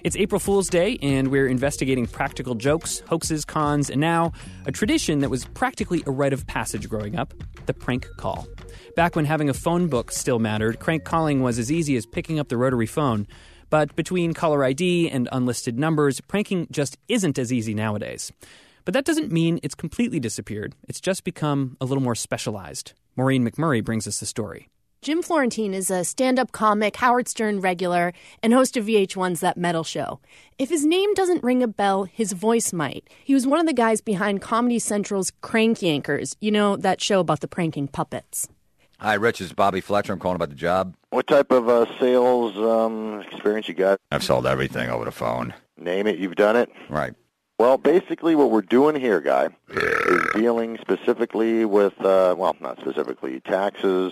It's April Fool's Day, and we're investigating practical jokes, hoaxes, cons, and now a tradition that was practically a rite of passage growing up, the prank call. Back when having a phone book still mattered, crank calling was as easy as picking up the rotary phone. But between caller ID and unlisted numbers, pranking just isn't as easy nowadays. But that doesn't mean it's completely disappeared. It's just become a little more specialized. Maureen McMurray brings us the story. Jim Florentine is a stand-up comic, Howard Stern regular, and host of VH1's That Metal Show. If his name doesn't ring a bell, his voice might. He was one of the guys behind Comedy Central's Crank Yankers, you know, that show about the pranking puppets. Hi, Rich. It's Bobby Fletcher. I'm calling about the job. What type of sales experience you got? I've sold everything over the phone. Name it, you've done it? Right. Well, basically what we're doing here, Guy, is dealing specifically with, not specifically, taxes.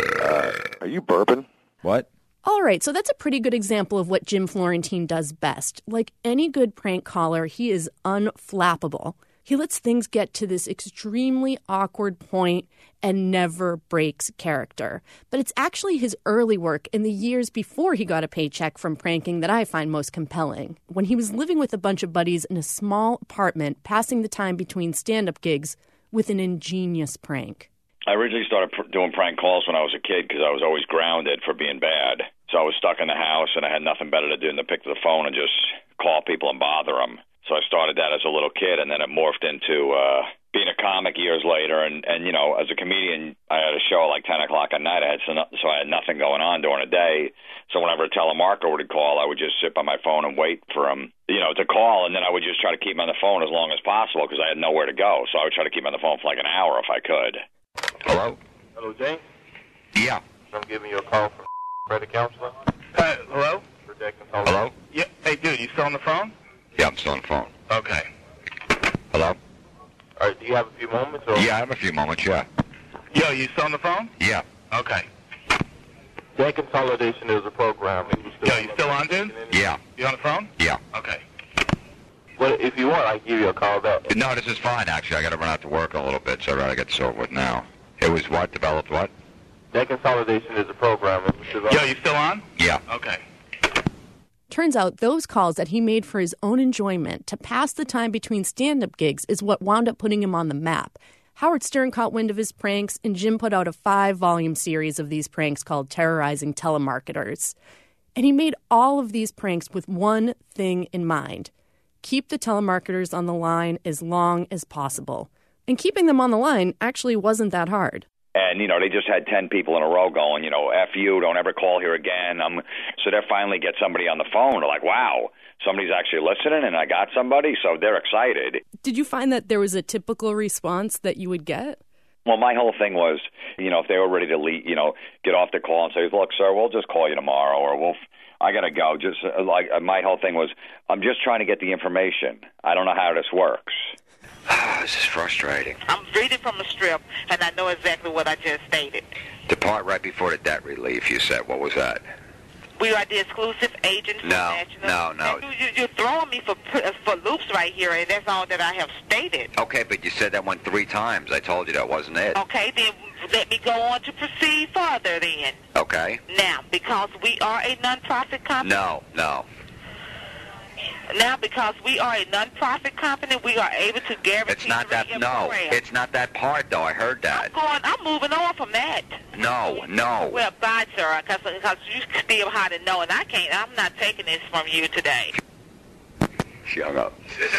Are you burping? What? All right, so that's a pretty good example of what Jim Florentine does best. Like any good prank caller, he is unflappable. He lets things get to this extremely awkward point and never breaks character. But it's actually his early work in the years before he got a paycheck from pranking that I find most compelling. When he was living with a bunch of buddies in a small apartment, passing the time between stand-up gigs with an ingenious prank. I originally started doing prank calls when I was a kid because I was always grounded for being bad. So I was stuck in the house and I had nothing better to do than to pick up the phone and just call people and bother them. So I started that as a little kid, and then it morphed into being a comic years later. And you know, as a comedian, I had a show at like 10 o'clock at night. So I had nothing going on during the day. So whenever a telemarketer would call, I would just sit by my phone and wait for him, to call. And then I would just try to keep him on the phone as long as possible because I had nowhere to go. So I would try to keep him on the phone for like an hour if I could. Hello? Hello, James? Yeah. I'm giving you a call from credit counselor. Hello? Hello? Yeah. Hey, dude, you still on the phone? Yeah, I'm still on the phone. Okay. Hello? All right, do you have a few moments? Or? Yeah, I have a few moments, yeah. Yo, you still on the phone? Yeah. Okay. Debt consolidation is a program. And You still on, dude? Yeah. You on the phone? Yeah. Okay. Well, if you want, I can give you a call back. No, this is fine, actually. I got to run out to work in a little bit, so I'd rather get this over with now. It was what? Developed what? Debt consolidation is a program. Yo, you still on? Yeah. Okay. Turns out those calls that he made for his own enjoyment to pass the time between stand-up gigs is what wound up putting him on the map. Howard Stern caught wind of his pranks, and Jim put out a 5-volume series of these pranks called Terrorizing Telemarketers. And he made all of these pranks with one thing in mind: keep the telemarketers on the line as long as possible. And keeping them on the line actually wasn't that hard. And, they just had 10 people in a row going, F you, don't ever call here again. So they finally get somebody on the phone. They're like, wow, somebody's actually listening and I got somebody. So they're excited. Did you find that there was a typical response that you would get? Well, my whole thing was, if they were ready to leave, get off the call and say, look, sir, we'll just call you tomorrow, or I got to go. Just like my whole thing was, I'm just trying to get the information. I don't know how this works. This is frustrating. I'm reading from a strip, and I know exactly what I just stated. The part right before the debt relief, you said, what was that? We are the exclusive agent for National. No. You're throwing me for loops right here, and that's all that I have stated. Okay, but you said that one 3 times. I told you that wasn't it. Okay, then let me go on to proceed further then. Okay. Now, because we are a nonprofit company. No. Now, because we are a nonprofit company, we are able to guarantee. It's not that. No, it's not that part though. I heard that. I'm moving on from that. No. Well, bye, sir, because you still hot and no, and I can't. I'm not taking this from you today. Shut up.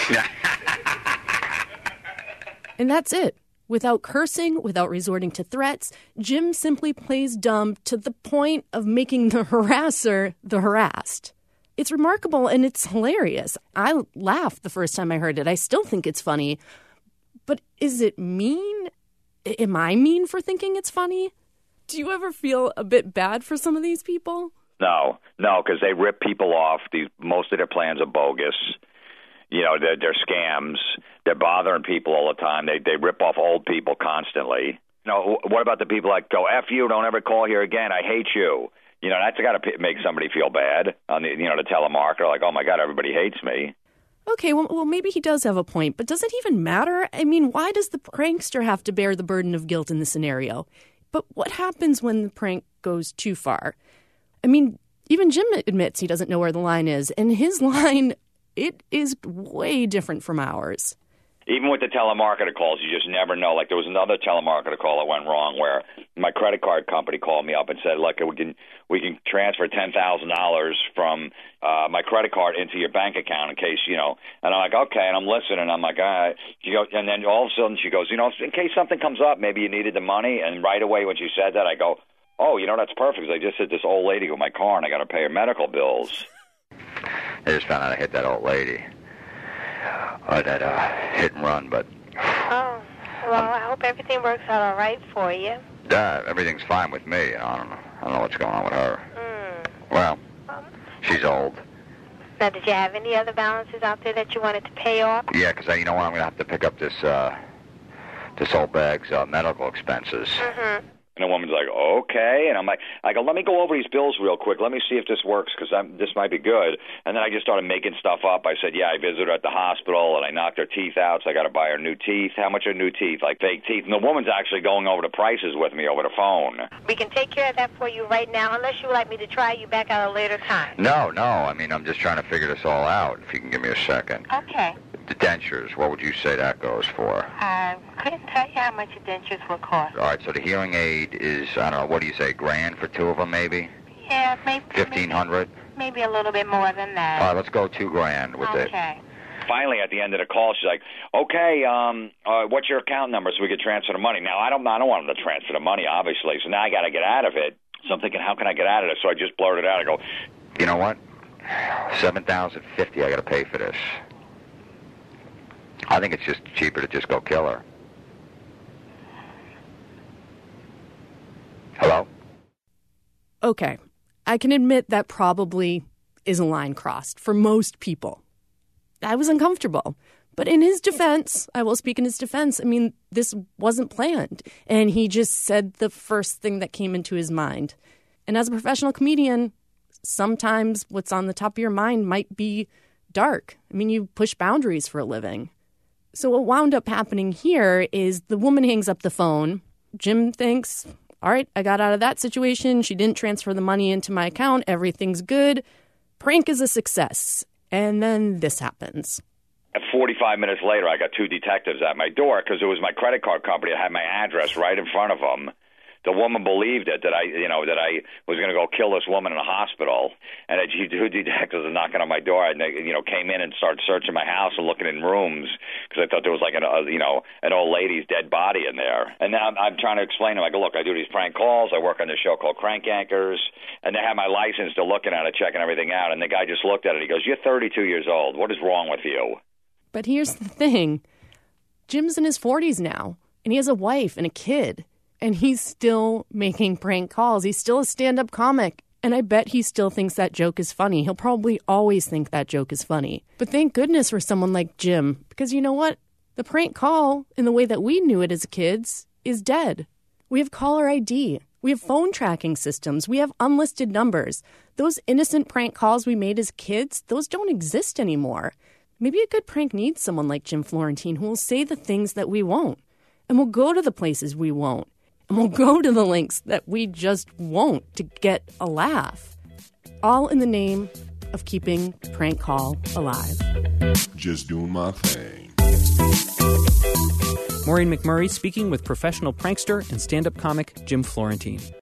And that's it. Without cursing, without resorting to threats, Jim simply plays dumb to the point of making the harasser the harassed. It's remarkable and it's hilarious. I laughed the first time I heard it. I still think it's funny. But is it mean? Am I mean for thinking it's funny? Do you ever feel a bit bad for some of these people? No, because they rip people off. Most of their plans are bogus. They're scams. They're bothering people all the time. They rip off old people constantly. What about the people that go, F you, don't ever call here again, I hate you? That's got to make somebody feel bad on the telemarketer, like, oh my God, everybody hates me. Okay, well, maybe he does have a point, but does it even matter? I mean, why does the prankster have to bear the burden of guilt in this scenario? But what happens when the prank goes too far? I mean, Even Jim admits he doesn't know where the line is. And his line, it is way different from ours. Even with the telemarketer calls, you just never know. Like there was another telemarketer call that went wrong where my credit card company called me up and said, "Look, we can transfer $10,000 from my credit card into your bank account in case you know." And I'm like, "Okay," and I'm listening. I'm like, "All right." She goes, and then all of a sudden she goes, "You know, in case something comes up, maybe you needed the money." And right away when she said that, I go, "Oh, you know, that's perfect. 'Cause I just hit this old lady with my car, and I got to pay her medical bills." I just found out I hit that old lady. That hit and run, but... Oh, well, I hope everything works out all right for you. Everything's fine with me. You know, I don't know what's going on with her. Well, she's old. Now, did you have any other balances out there that you wanted to pay off? Yeah, because you know what? I'm going to have to pick up this old bag's medical expenses. Mm-hmm. And the woman's like, "Okay." And I go, "Let me go over these bills real quick. Let me see if this works because this might be good." And then I just started making stuff up. I said, "Yeah, I visited her at the hospital and I knocked her teeth out, so I got to buy her new teeth." "How much are new teeth?" "Like fake teeth." And the woman's actually going over the prices with me over the phone. We can take care of that for you right now, unless you would like me to try you back at a later time. No. I mean, I'm just trying to figure this all out. If you can give me a second. Okay. The dentures, what would you say that goes for? I couldn't tell you how much the dentures would cost. All right, so the hearing aid is, I don't know, what do you say, $1,000 for two of them maybe? Yeah, maybe. $1,500? Maybe a little bit more than that. All right, let's go $2,000 with it. Okay. Finally, at the end of the call, she's like, "Okay, what's your account number so we can transfer the money?" Now, I don't want them to transfer the money, obviously, so now I got to get out of it. So I'm thinking, how can I get out of it? So I just blurted out. I go, "You know what? $7,050 I got to pay for this. I think it's just cheaper to just go kill her." Hello? Okay, I can admit that probably is a line crossed for most people. I was uncomfortable. But in his defense, I will speak in his defense, I mean, this wasn't planned. And he just said the first thing that came into his mind. And as a professional comedian, sometimes what's on the top of your mind might be dark. I mean, you push boundaries for a living. So what wound up happening here is the woman hangs up the phone. Jim thinks, all right, I got out of that situation. She didn't transfer the money into my account. Everything's good. Prank is a success. And then this happens. 45 minutes later, I got two detectives at my door because it was my credit card company that had my address right in front of them. The woman believed it, that I was going to go kill this woman in a hospital. And two detectives were knocking on my door, and they, came in and started searching my house and looking in rooms because I thought there was like an old lady's dead body in there. And now I'm trying to explain to them. I go, "Look, I do these prank calls. I work on this show called Crank Anchors." And they have my license. They're looking at it, checking everything out. And the guy just looked at it. He goes, "You're 32 years old. What is wrong with you?" But here's the thing. Jim's in his 40s now, and he has a wife and a kid. And he's still making prank calls. He's still a stand-up comic. And I bet he still thinks that joke is funny. He'll probably always think that joke is funny. But thank goodness for someone like Jim. Because you know what? The prank call, in the way that we knew it as kids, is dead. We have caller ID. We have phone tracking systems. We have unlisted numbers. Those innocent prank calls we made as kids, those don't exist anymore. Maybe a good prank needs someone like Jim Florentine who will say the things that we won't. And will go to the places we won't. And we'll go to the lengths that we just won't to get a laugh. All in the name of keeping prank call alive. Just doing my thing. Maureen McMurray speaking with professional prankster and stand-up comic Jim Florentine.